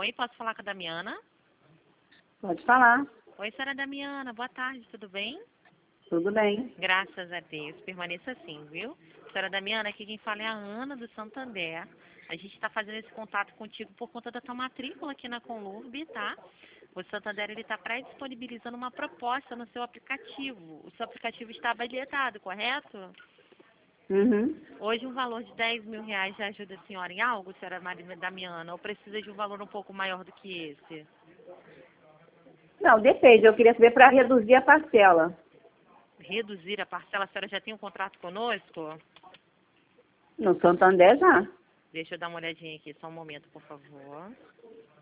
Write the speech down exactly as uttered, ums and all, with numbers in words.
Oi, posso falar com a Damiana? Pode falar. Oi, senhora Damiana, boa tarde, tudo bem? Tudo bem. Graças a Deus, permaneça assim, viu? Senhora Damiana, aqui quem fala é a Ana do Santander. A gente está fazendo esse contato contigo por conta da tua matrícula aqui na Conlurb, tá? O Santander ele está pré-disponibilizando uma proposta no seu aplicativo. O seu aplicativo está habilitado, correto? Uhum. Hoje um valor de dez mil reais já ajuda a senhora em algo, senhora Maria Damiana? Ou precisa de um valor um pouco maior do que esse? Não, depende. Eu queria saber para reduzir a parcela. Reduzir a parcela, a senhora já tem um contrato conosco? No Santander já. Deixa eu dar uma olhadinha aqui, só um momento, por favor.